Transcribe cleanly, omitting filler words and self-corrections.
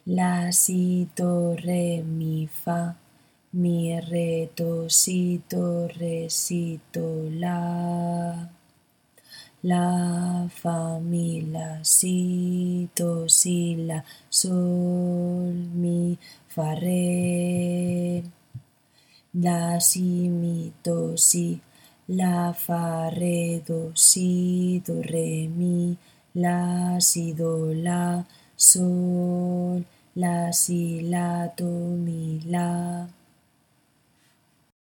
la, si, do, re, mi, re, do, si, do, re, si, do, la, fa, mi, la, si, do, si, la, sol, mi, fa, re, la, si, mi, do, si, la, fa, re, do, si, do, re, mi, la, si, do, la, sol, la, si, la, do, mi, la.